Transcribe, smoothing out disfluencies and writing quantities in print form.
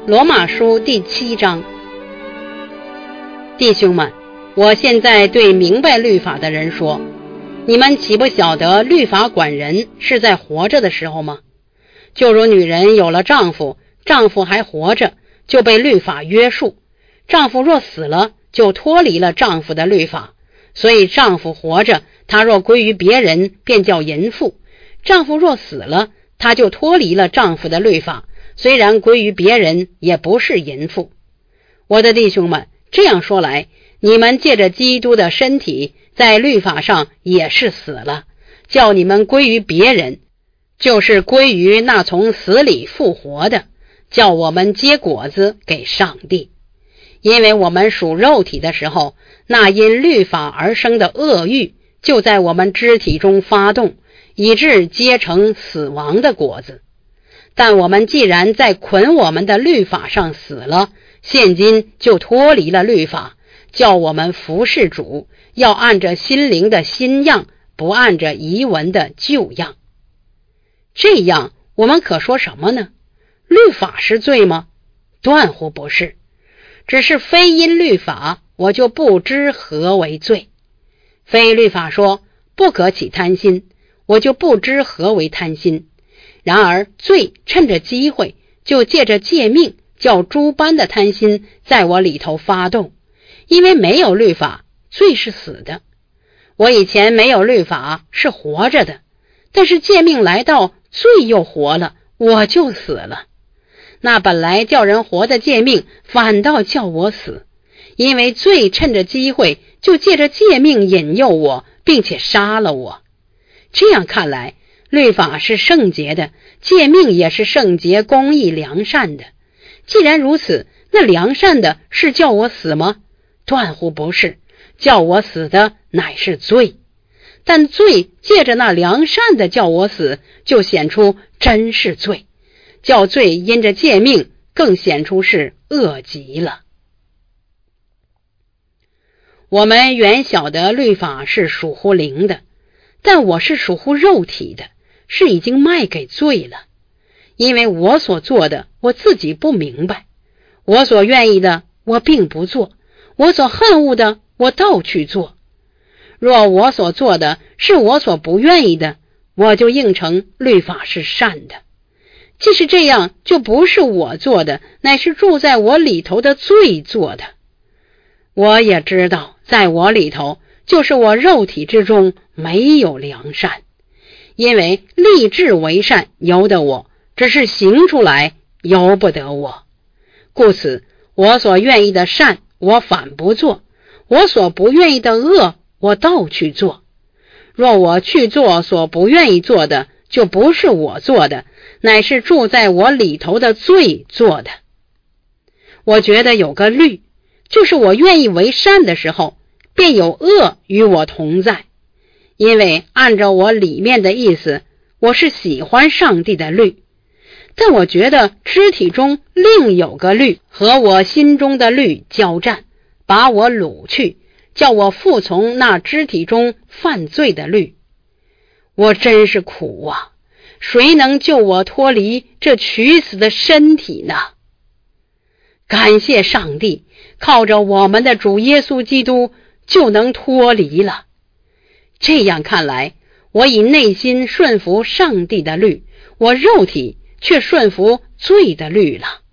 罗马书第7章。弟兄们，我现在对明白律法的人说，你们岂不晓得律法管人是在活着的时候吗？就如女人有了丈夫，丈夫还活着，就被律法约束；丈夫若死了，就脱离了丈夫的律法。所以丈夫活着，他若归于别人，便叫淫妇；丈夫若死了，他就脱离了丈夫的律法，虽然归于别人，也不是淫妇。我的弟兄们，这样说来，你们借着基督的身体，在律法上也是死了，叫你们归于别人，就是归于那从死里复活的，叫我们结果子给上帝。因为我们属肉体的时候，那因律法而生的恶欲就在我们肢体中发动，以致结成死亡的果子。但我们既然在捆我们的律法上死了，现今就脱离了律法，叫我们服侍主，要按着心灵的新样，不按着遗文的旧样。这样我们可说什么呢？律法是罪吗？断乎不是。只是非因律法，我就不知何为罪。非律法说不可起贪心，我就不知何为贪心。然而罪趁着机会，就借着诫命，叫诸般的贪心在我里头发动。因为没有律法，罪是死的。我以前没有律法，是活着的，但是诫命来到，罪又活了，我就死了。那本来叫人活的诫命，反倒叫我死。因为罪趁着机会，就借着诫命引诱我，并且杀了我。这样看来，律法是圣洁的，诫命也是圣洁、公义、良善的。既然如此，那良善的是叫我死吗？断乎不是，叫我死的乃是罪。但罪借着那良善的叫我死，就显出真是罪，叫罪因着诫命更显出是恶极了。我们原晓得律法是属乎灵的，但我是属乎肉体的，是已经卖给罪了。因为我所做的，我自己不明白；我所愿意的，我并不做；我所恨恶的，我倒去做。若我所做的是我所不愿意的，我就应承律法是善的。即是这样，就不是我做的，乃是住在我里头的罪做的。我也知道，在我里头，就是我肉体之中没有良善。因为立志为善由得我，只是行出来由不得我。故此，我所愿意的善，我反不做；我所不愿意的恶，我倒去做。若我去做所不愿意做的，就不是我做的，乃是住在我里头的罪做的。我觉得有个律，就是我愿意为善的时候，便有恶与我同在。因为按照我里面的意思，我是喜欢上帝的律，但我觉得肢体中另有个律和我心中的律交战，把我掳去，叫我服从那肢体中犯罪的律。我真是苦啊！谁能救我脱离这取死的身体呢？感谢上帝，靠着我们的主耶稣基督就能脱离了。这样看来，我以内心顺服上帝的律，我肉体却顺服罪的律了。